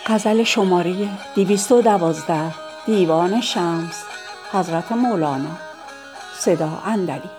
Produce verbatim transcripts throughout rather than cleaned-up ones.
غزل شماره دویست و دوازده دیوان شمس حضرت مولانا صدا اندری.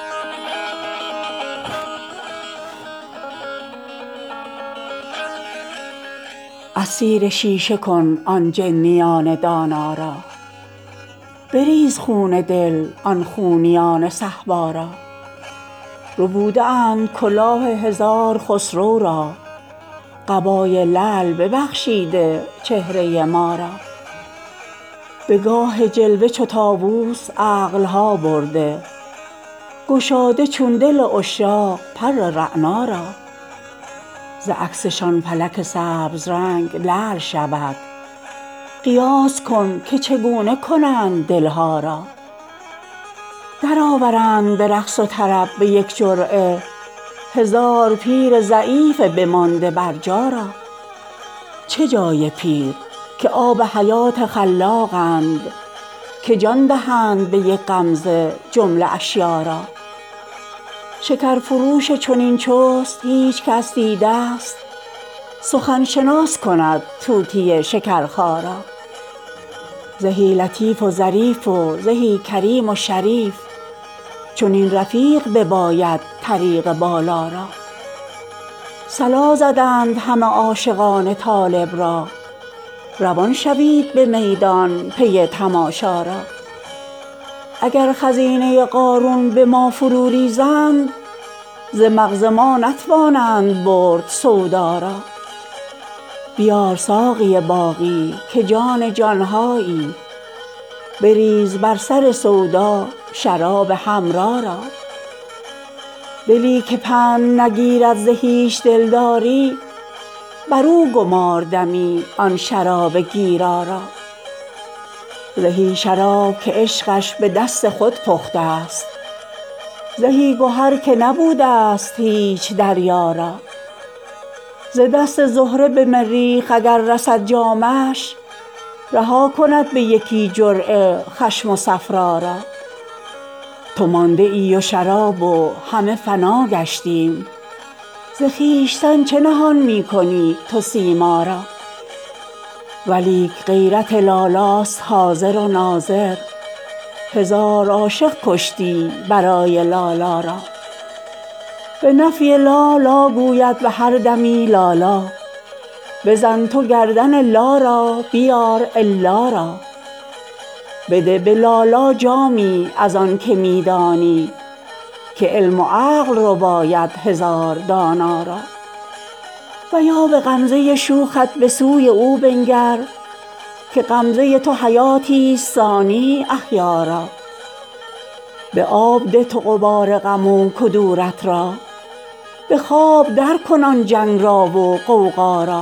اسیر شیشه کن آن جنیان دانا را، بریز خون دل آن خونیان صهبا را. ربوده اند کلاه هزار خسرو را، قبای لعل ببخشیده چهره ما را. به گاه جلوه چو طاووس عقل ها برده، گشاده چون دل عشاق پر رعنا را. ز عکسشان فلک سبزرنگ لعل شود، قیاس کن که چگونه کنند دل ها را. درآورند به رقص و طرب به یک جرعه، هزار پیر ضعیف بمانده برجا را. چه جای پیر که آب حیات خلاقند، که جان دهند به یک غمزه جمله اشیا را. شکرفروش چنین چست هیچ کس دیده ست، سخن شناس کند طوطی شکرخا را. زهی لطیف و ظریف و زهی کریم و شریف، چنین رفیق بباید طریق بالا را. صلا زدند همه عاشقان طالب را، روان شوید به میدان پی تماشا را. اگر خزینه قارون به ما فرو ریزند، ز مغز ما نتوانند برد سودا را. بیار ساقی باقی که جان جان هایی، بریز بر سر سودا شراب حمرا را. دلی که پند نگیرد ز هیچ دلداری، بر او گمار دمی آن شراب گیرا را. زهی شراب که عشقش به دست خود پخته ست، زهی گهر که نبوده ست هیچ دریا را. ز دست زهره به مریخ اگر رسد جامش، رها کند به یکی جرعه خشم و صفرا را. تو مانده ای و شراب و همه فنا گشتیم، ز خویشتن چه نهان می کنی تو سیما را. ولیک غیرت لالاست حاضر و ناظر، هزار عاشق کشتی برای لالا را. به نفی لا لا گوید به هر دمی لالا، بزن تو گردن لا را بیار الا را. بده به لالا جامی از آنک می دانی، که علم و عقل رباید هزار دانا را. و یا به غمزه شوخت به سوی او بنگر، که غمزه تو حیاتیست ثانی احیا را. به آب ده تو غبار غم و کدورت را، به خواب درکن آن جنگ را و غوغا را.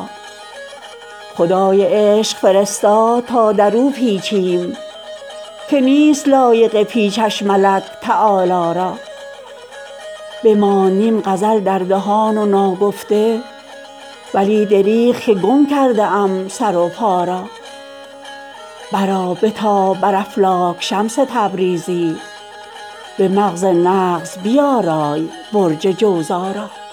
خدای عشق فرستاد تا در او پیچیم، که نیست لایق پیچش ملک تعالی را. بماند نیم غزل در دهان و ناگفته، ولی دریغ که گم کرده ام سر و پا را. برآ بتاب بر افلاک شمس تبریزی، به مغز نغز بیارای برج جوزا را.